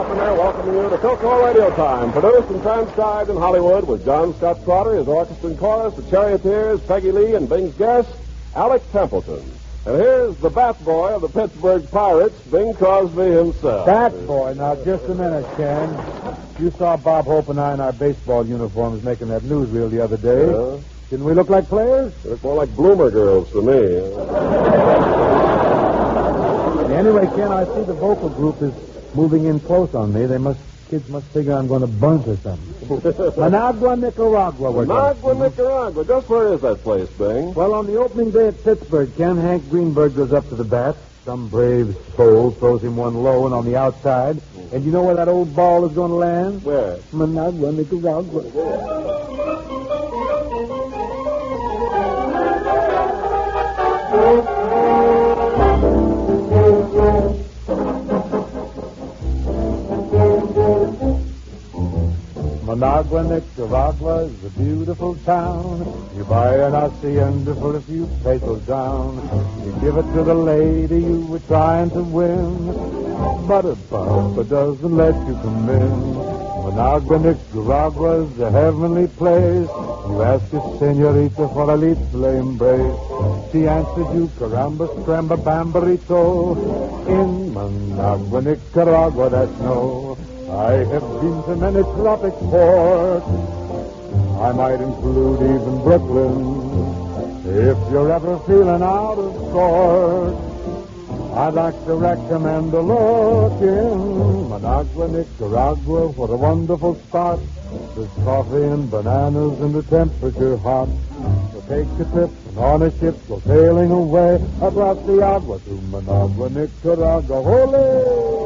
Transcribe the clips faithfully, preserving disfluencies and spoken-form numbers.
Chapman here, welcoming you to Philco Radio Time, produced and transcribed in Hollywood with John Scott Trotter, his orchestra and chorus, the Charioteers, Peggy Lee, and Bing's guest, Alec Templeton. And here's the bat boy of the Pittsburgh Pirates, Bing Crosby himself. Bat boy? Now, just a minute, Ken. You saw Bob Hope and I in our baseball uniforms making that newsreel the other day. Yeah. Didn't we look like players? They look more like bloomer girls to me. Anyway, Ken, I see the vocal group is moving in close on me. They must, kids must figure I'm going to bunt or something. Managua, Nicaragua. We're Managua, Nicaragua. Just where is that place, Bing? Well, on the opening day at Pittsburgh, Ken, Hank Greenberg goes up to the bat. Some brave soul throws him one low and on the outside. And you know where that old ball is going to land? Where? Managua, Nicaragua. Managua, Nicaragua is a beautiful town. You buy an hacienda for a few pesos down. You give it to the lady you were trying to win. But a papa doesn't let you come in. Managua, Nicaragua is a heavenly place. You ask a senorita for a little embrace. She answers you, caramba, scramba, bambarito. In Managua, Nicaragua, that's no. I have been to many tropic ports. I might include even Brooklyn. If you're ever feeling out of sorts, I'd like to recommend a look in Managua, Nicaragua. What a wonderful spot. There's coffee and bananas and the temperature hot. So take a trip and on a ship go sailing away across the agua to Managua, Nicaragua. Holy!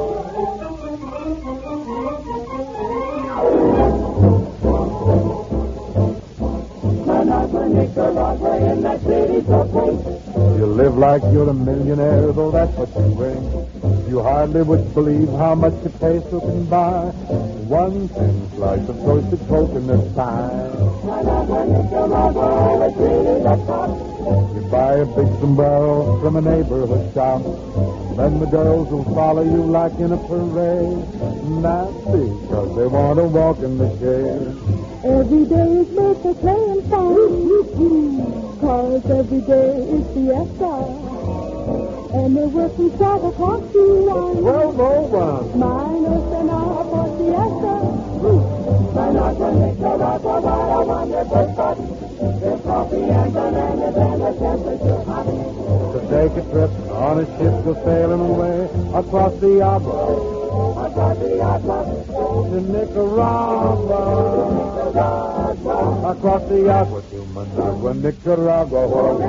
Managua, Nicaragua, in that city so quaint. You live like you're a millionaire, though that's what you bring. You hardly would believe how much a peso can buy. One thin slice of toasted coconut pie. Managua, Nicaragua, it's really the top. You buy a big sombrero from a neighborhood shop. Then the girls will follow you like in a parade. Not because they want to walk in the shade. Every day is made for playing fun. Cause every day is fiesta. And they're working twelve o'clock to one. twelve oh one. Minus an hour for siesta. Managua, Nicaragua, what a wonderful spot. There's coffee and bananas and the temperature hot. To take a trip on a ship go sailing away across the agua. Across the agua. To Nicaragua. Nicaragua. Across the agua to Managua, Nicaragua.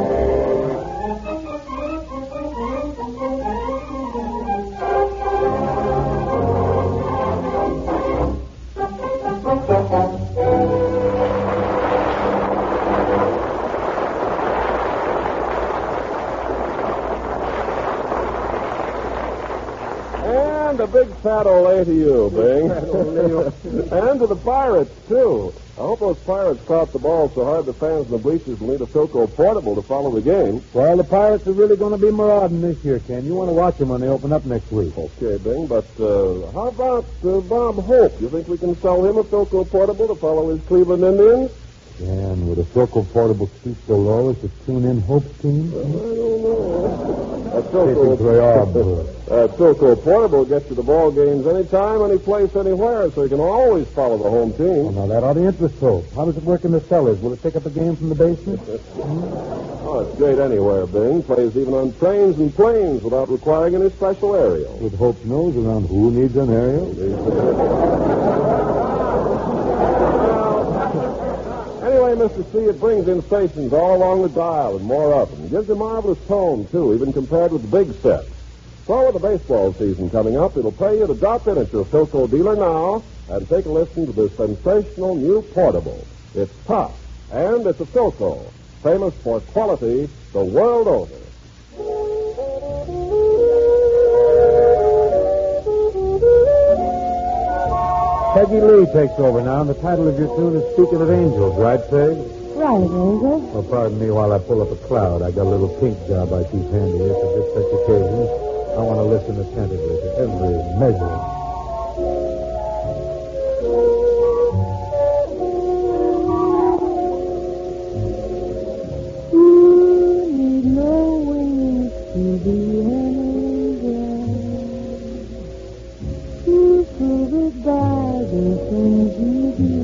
And a big fat ole to you, Bing. And to the Pirates, too. I hope those Pirates caught the ball so hard the fans in the bleachers will need a Philco portable to follow the game. Well, the Pirates are really going to be marauding this year, Ken. You want to watch them when they open up next week. Okay, Bing, but uh, how about uh, Bob Hope? You think we can sell him a Philco portable to follow his Cleveland Indians? And would a Philco portable stoop so low as to tune in Hope's team? Well, I don't know. That They think they are, Philco, uh, Philco portable gets you the ball games anytime, any place, anywhere, so you can always follow the home Well, team. now, that ought to interest Hope. How does it work in the cellars? Will it pick up a game from the basement? Oh, it's great anywhere, Bing. Plays even on trains and planes without requiring any special aerial. With Hope's nose around, who needs an aerial? Anyway, Mister C, it brings in stations all along the dial and more of them. Gives a marvelous tone, too, even compared with the big sets. So with the baseball season coming up, it'll pay you to drop in at your Philco dealer now and take a listen to this sensational new portable. It's tough, and it's a Philco, famous for quality the world over. Peggy Lee takes over now, and the title of your tune is Speaking of Angels, right, Peg? Right, Angel. Oh, pardon me while I pull up a cloud. I got a little pink job I keep handy here for just such occasions. I want to listen attentively to every measure. be an angel. You prove it by the things you do.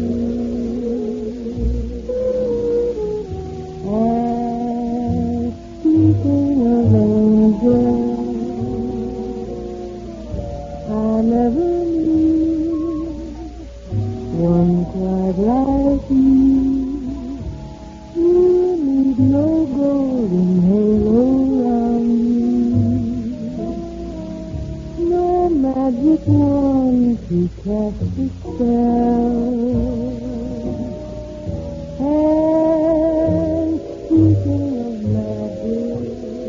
And speaking of angels, I never knew one quite like you. You need no golden halo around you, no magic wand to cast a spell. And speaking of magic,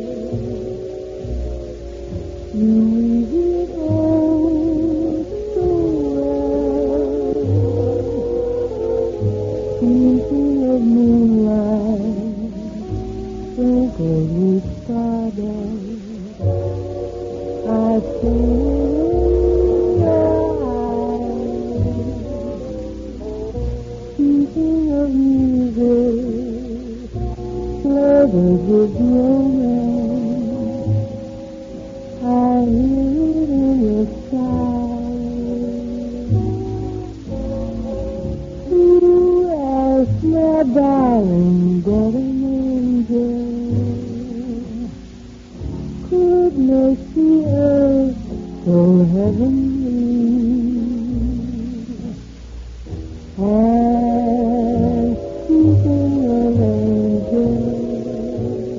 you weave it all so well. Speaking of moonlight, sprinkled with stardust, I see it in your eyes. Speaking of music, flavored with romance, I hear it in your sighs. Who else, my darling, but an angel could make the earth so heavenly? And speaking of angels,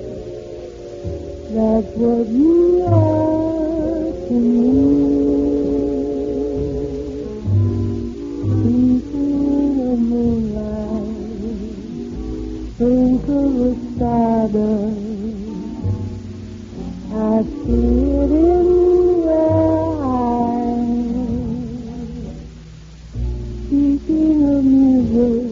that's what you are to me. Speaking of moonlight, sprinkled with stardust, I see it in your eyes. Speaking of music,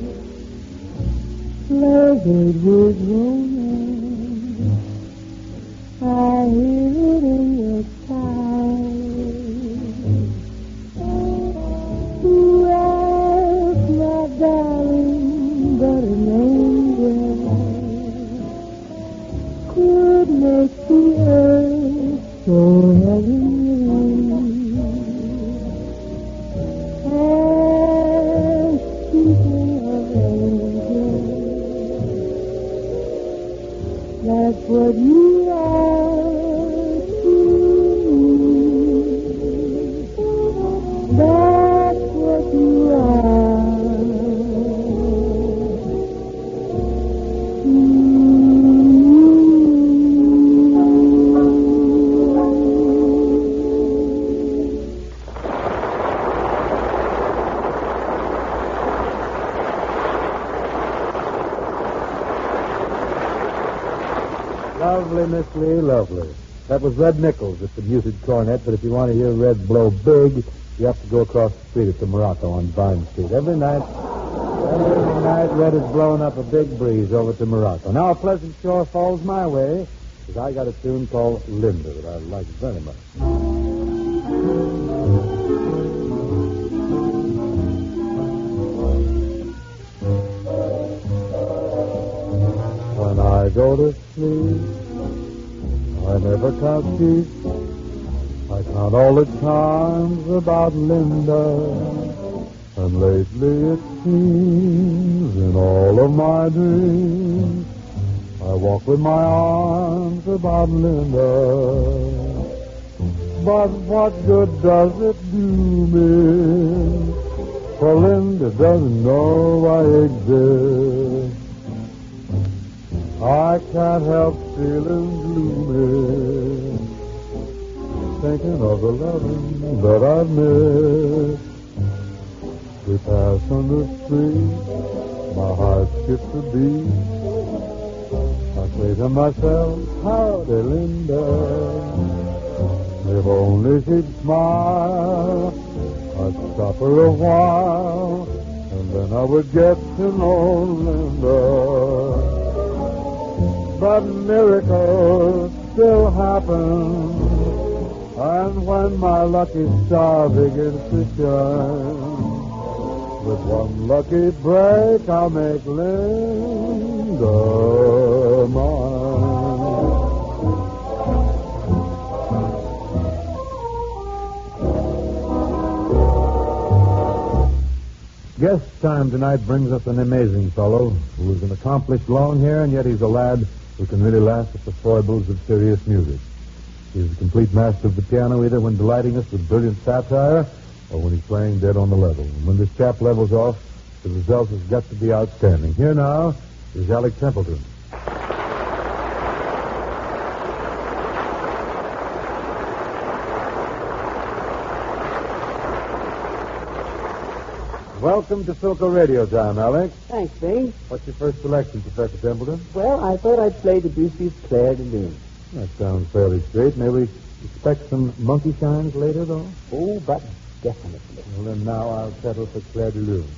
flavored with romance, I hear it in your sighs. Who else, my darling, but an angel could make the earth so heavenly? And speaking of angels, that's what you are to me. That's what you are to me. Lovely, Miss Lee, lovely. That was Red Nichols at the muted cornet, but if you want to hear Red blow big, you have to go across the street at the Morocco on Vine Street. Every night, every night, Red is blowing up a big breeze over to Morocco. Now, a pleasant shore falls my way, because I got a tune called Linda that I like very much. When I go to sleep, I never count sheep. I count all the times about Linda. And lately it seems in all of my dreams I walk with my arms about Linda. But what good does it do me? For Linda doesn't know I exist. I can't help feeling gloomy, thinking of the loving that I've missed. We pass on the street, my heart skips a beat. I say to myself, howdy, Linda. If only she'd smile, I'd stop her a while, and then I would get to know Linda. But miracles still happen, and when my lucky star begins to shine, with one lucky break I'll make Linda mine. Guest time tonight brings us an amazing fellow who is an accomplished long hair, and yet he's a lad who can really laugh at the foibles of serious music. He's a complete master of the piano, either when delighting us with brilliant satire or when he's playing dead on the level. And when this chap levels off, the result has got to be outstanding. Here now is Alec Templeton. Welcome to Philco Radio Time, Alec. Thanks, Bing. What's your first selection, Professor Templeton? Well, I thought I'd play Debussy's Claire de Lune. That sounds fairly straight. May we expect some monkey shines later, though? Oh, but definitely. Well, then now I'll settle for Claire de Lune.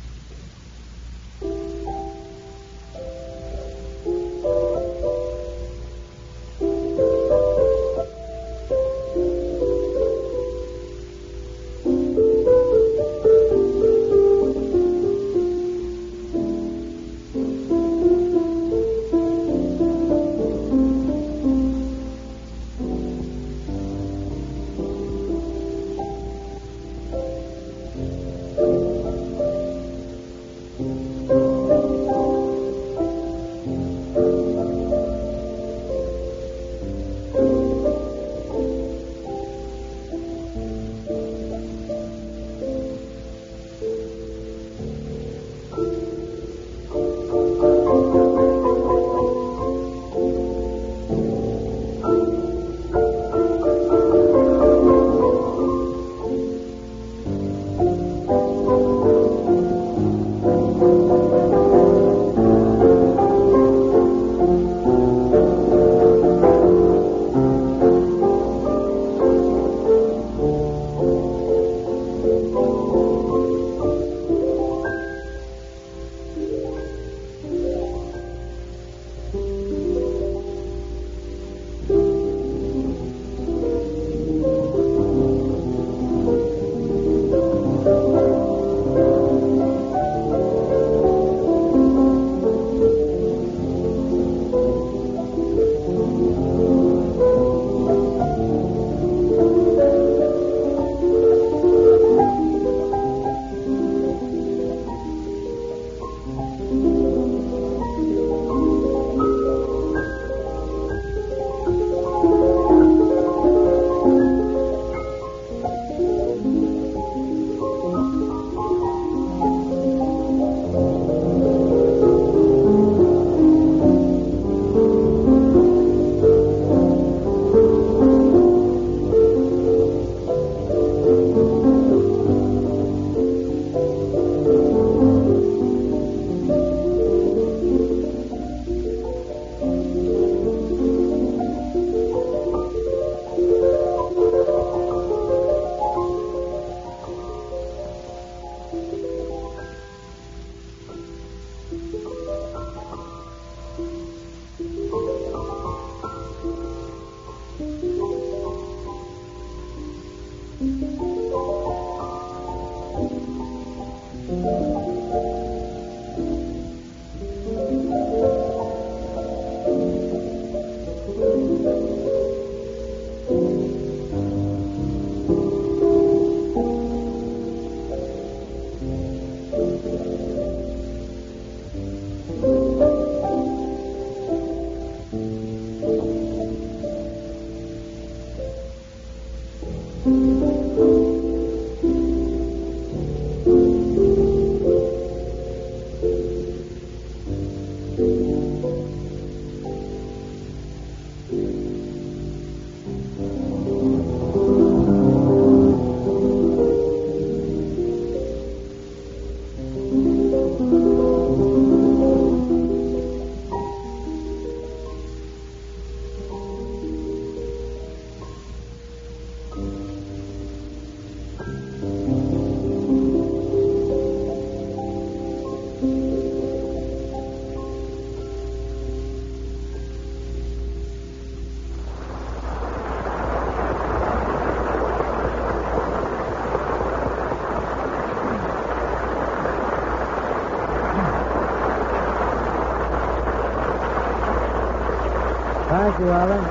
Thank you, Alec.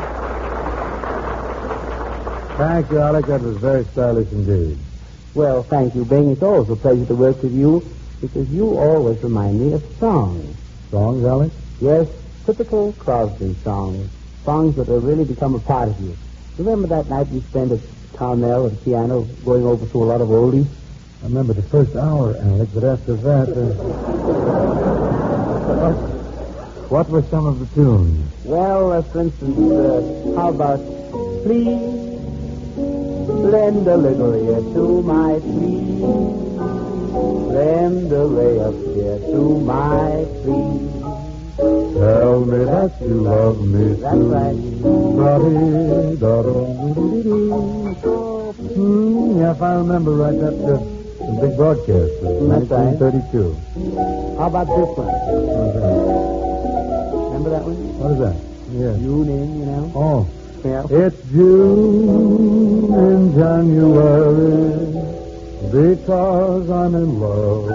Thank you, Alec. That was very stylish indeed. Well, thank you, Bing. It's always a pleasure to work with you. Because you always remind me of songs. Songs, Alec? Yes, typical Crosby songs. Songs that have really become a part of you. Remember that night we spent at Carmel at the piano going over through a lot of oldies? I remember the first hour, Alec, but after that... Uh... what were some of the tunes? Well, uh, for instance, uh, how about Please lend a little ear to my plea. Lend a ray of cheer to my plea. Tell me that you love me. That's right. Hmm, yeah, if I remember right, that's the, the big broadcast of That's right. nineteen thirty-two. How about this one? How's that? Remember that one? What is that? Yeah. June in, you know? Oh. Yeah. It's June in January because I'm in love.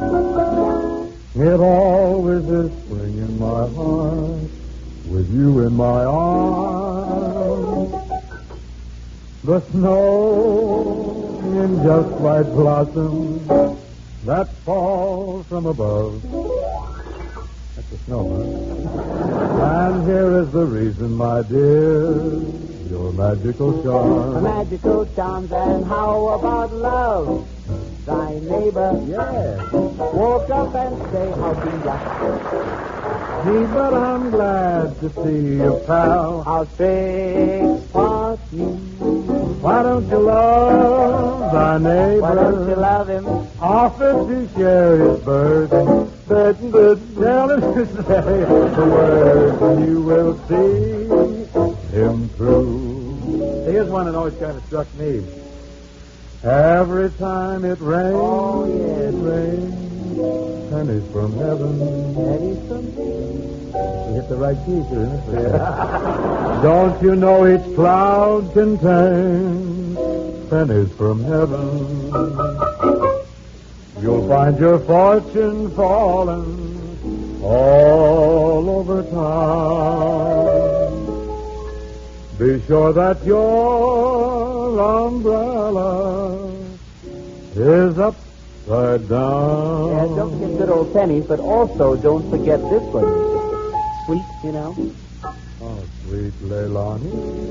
It always is spring in my heart with you in my arms. The snow in just white blossoms that fall from above. That's the snow, huh? And here is the reason, my dear, your magical The charm. magical charms, and how about love? Thy neighbor Yes. woke up and say how do you Gee, but I'm glad to see you, pal. How six party. Why don't you love thy neighbor? Why don't you love him? Offer to share his burden. Burden, burden. Tell him to say the word, and you will see him through. Here's one that always kind of struck me. Every time it rains, Oh, yes. it rains, pennies from heaven. Pennies from heaven. We hit the right key, sir. Don't you know each cloud contains pennies from heaven? You'll find your fortune falling all over town. Be sure that your umbrella is upside down. Yeah, don't forget good old pennies, but also don't forget this one. Sweet, you know. Oh, sweet Leilani,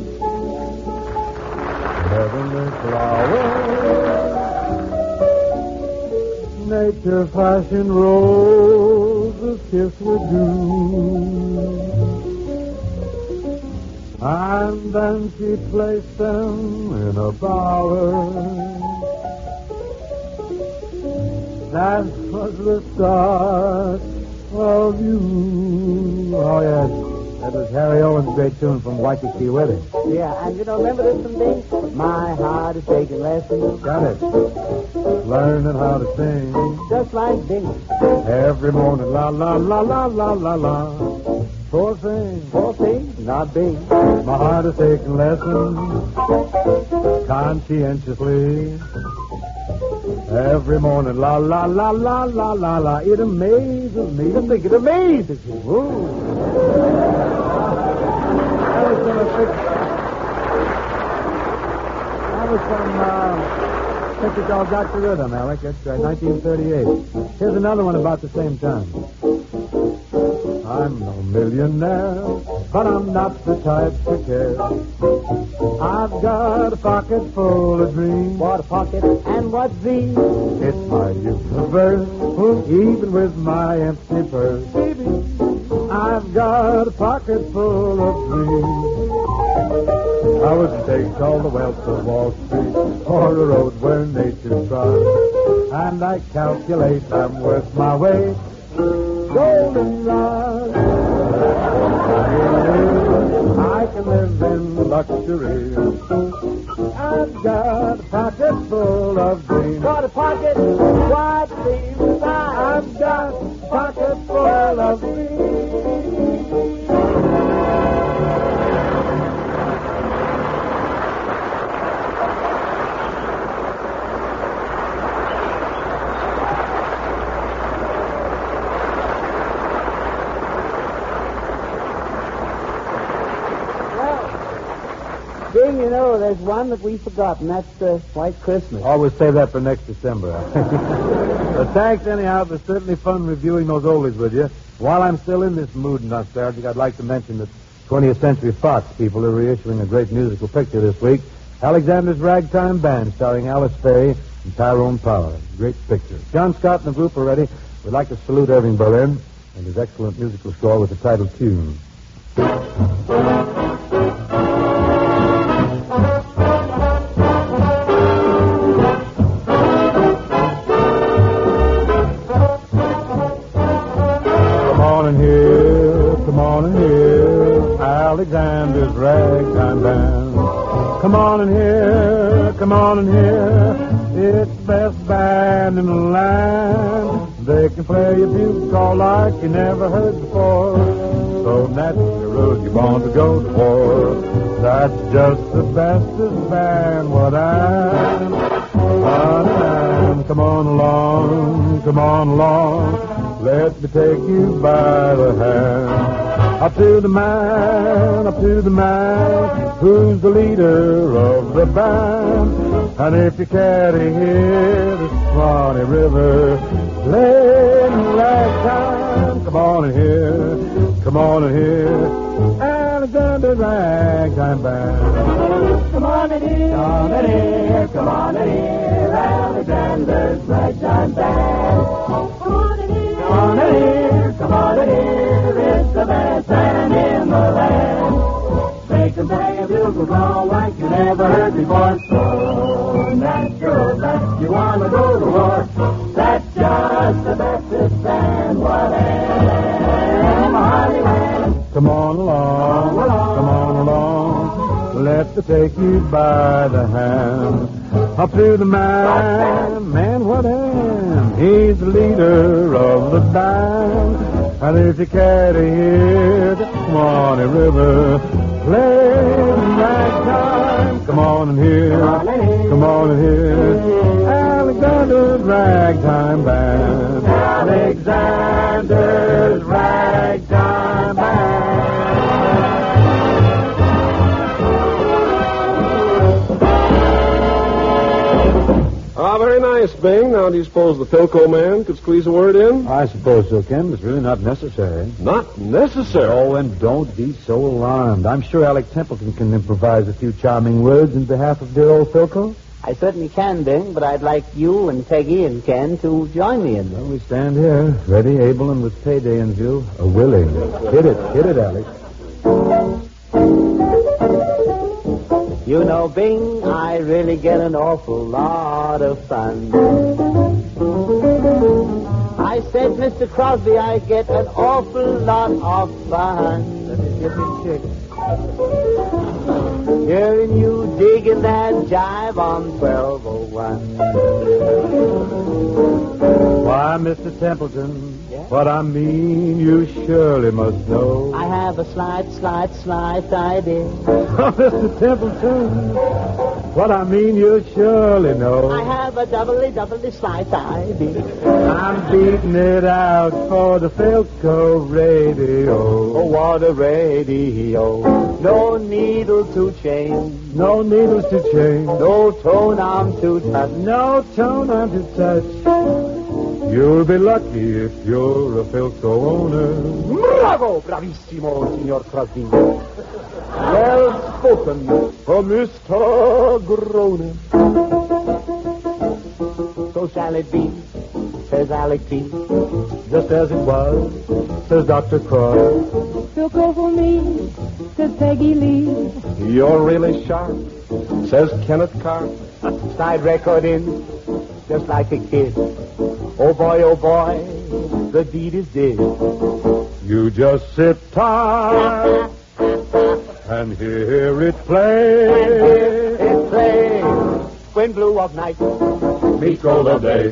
heavenly flower, nature fashioned roses kiss with dew, and then she placed them in a bower. That was the start of you. Oh, yes. That was Harry Owen's great tune from Waikiki Wedding. Yeah, and you know, remember this one, Ding? My heart is taking lessons. Got it. Learning how to sing. Just like Ding. Every morning, la, la, la, la, la, la, la. Poor thing. Poor thing, not Bing. My heart is taking lessons conscientiously. Every morning, la, la, la, la, la, la, la. It amazes me. Just think, it amazes you. Ooh. That was from a pic- That was from uh, picture called Doctor Rhythm, Alec. That's right, nineteen thirty-eight. Here's another one about the same time. I'm no millionaire, but I'm not the type to care. I've got a pocket full of dreams. What a pocket, and what's these? It's my universe, even with my empty purse. Baby, I've got a pocket full of dreams. I wouldn't take all the wealth of Wall Street or a road where nature trod. And I calculate I'm worth my weight. Goldenrod. I can live in luxury. I've got a pocket full of dreams. Got a pocket, what seems inside? I've got a pocket full of dreams. Bing, you know, there's one that we forgot, and that's uh, White Christmas. Always save that for next December. But thanks anyhow. It was certainly fun reviewing those oldies with you. While I'm still in this mood and nostalgic, I'd like to mention that twentieth Century Fox people are reissuing a great musical picture this week. Alexander's Ragtime Band, starring Alice Faye and Tyrone Power. Great picture. John Scott and the group are ready. We'd like to salute Irving Berlin and his excellent musical score with the title tune. Alexander's Ragtime Band. Come on in here, come on in here. It's the best band in the land. They can play a bugle call like you never heard before. So natural you want to go to war. That's just the bestest band what I'm. I'm. Come on along, come on along. Let me take you by the hand. Up to the man, up to the man, who's the leader of the band. And if you care to hear the Swanee River playing ragtime, come on in here, come on in here, Alexander's Ragtime Band. Come on in here, come on in here, come on in here, Alexander's Ragtime Band. Come on in here, come on in here, come on in here, it's the best band in the land. They can play a bugle call like you never heard before. So natural that you want to go to war. That's just the bestest band whatever Hollywood. Come on along, come on along, come on along. Let me take you by the hand. Up to the man, man, what am? He's the leader of the band. And if you care to hear the Swanee River playing ragtime, come on in here, come on in here, Alexander's Ragtime Band. Alexander's Ragtime Band. Ah, very nice, Bing. Now, do you suppose the Philco man could squeeze a word in? I suppose so, Ken. It's really not necessary. Not necessary. Oh, and don't be so alarmed. I'm sure Alec Templeton can improvise a few charming words in behalf of dear old Philco. I certainly can, Bing, but I'd like you and Peggy and Ken to join me in this. Well, we stand here, ready, able, and with payday in view, a willing. Hit it, hit it, Alex. You know, Bing, I really get an awful lot of fun. I said, Mister Crosby, I get an awful lot of fun. Let me get me chick. Hearing you digging that jive on twelve oh one. Why, Mister Templeton, Yeah? what I mean you surely must know. I have a slight, slight, slight idea. Oh, Mister Templeton, what I mean you surely know. I have a doubly, doubly slight idea. I'm beating it out for the Philco radio. Oh, what a radio. No needle to change. No needles to change. No tone arm to touch. No tone on to touch. You'll be lucky if you're a Philco owner. Bravo! Bravissimo, Signor Crosby. Well spoken for Mister Groner. So shall it be, says Alec T. Just as it was, says Doctor Cross. Philco for me, says Peggy Lee. You're really sharp, says Kenneth Carr. Slide record in, just like a kid. Oh boy, oh boy, the deed is did. You just sit tight and hear it play. It plays when blue of night Meet gold of day.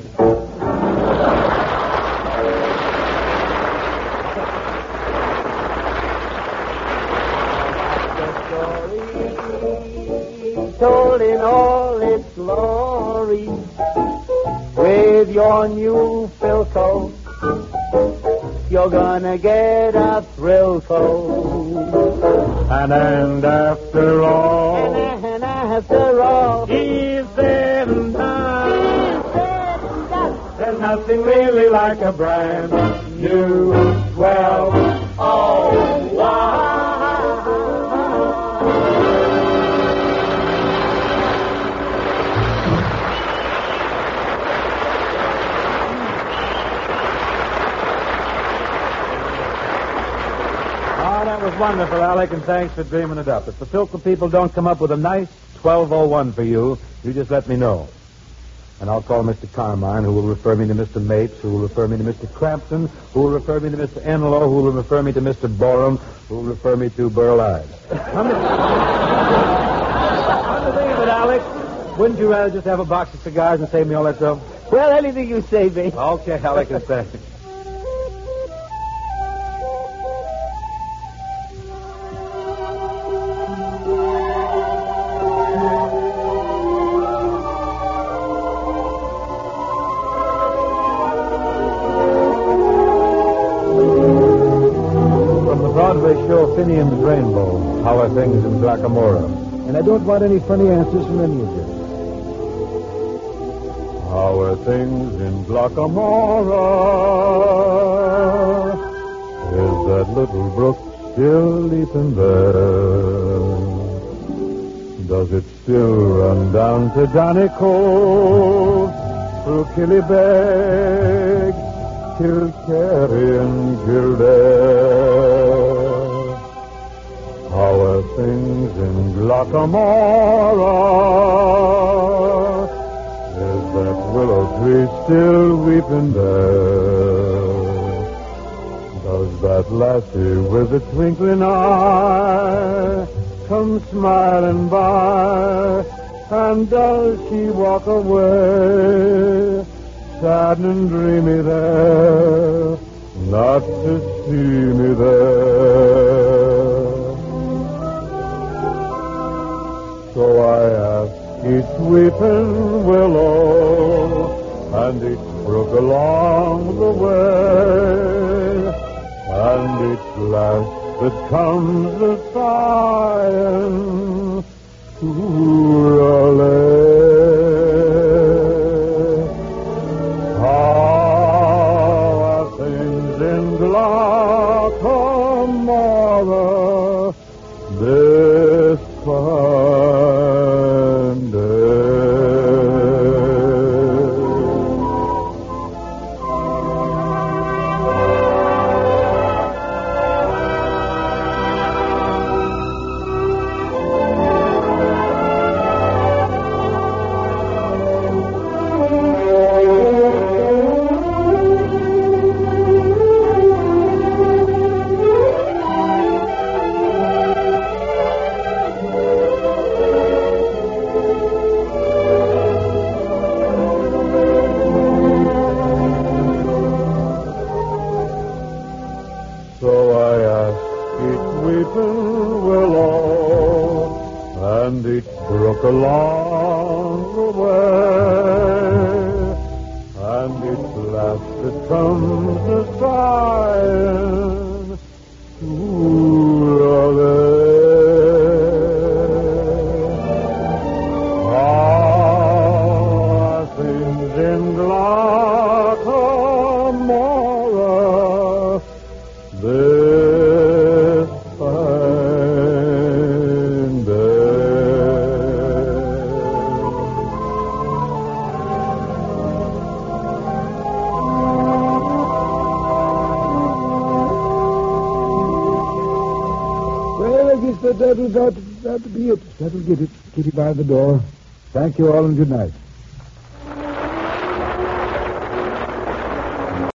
Told in all its glory with your new Philco, you're gonna get a thrill coat. And, and after all, And after all. He's said and done. There's nothing really like a brand new twelve oh one. Oh, that was wonderful, Alec, and thanks for dreaming it up. If the Filter people don't come up with a nice twelve oh one for you, you just let me know. And I'll call Mister Carmine, who will refer me to Mister Mapes, who will refer me to Mister Crampton, who will refer me to Mister Enlow, who will refer me to Mister Borum, who will refer me to Burl Ives. Come to, come to think of it, Alec, wouldn't you rather just have a box of cigars and save me all that trouble? Well, anything you say, baby. Okay, Alec, and thanks. Show Finney and the Rainbow. How are things in Blackamora? And I don't want any funny answers from any of you. How are things in Blackamora? Is that little brook still leaping there? Does it still run down to Danny Cove, through Killybeg, Kilkerry and Kildare? How are things in Blackamora? Is that willow tree still weeping there? Does that lassie with the twinkling eye come smiling by? And does she walk away, sad and dreamy there, not to see me there? So I ask each weeping willow and each brook along the way, and each lass that comes a sighing, Ooralay. How are things in Blackamora this fine day? And each brook along the way, and each lass that comes a sighing, How are things in Blackamora this fine day? Well, I guess that that'll, that'll, that'll be it. That'll get it. Get it by the door. Thank you all and good night.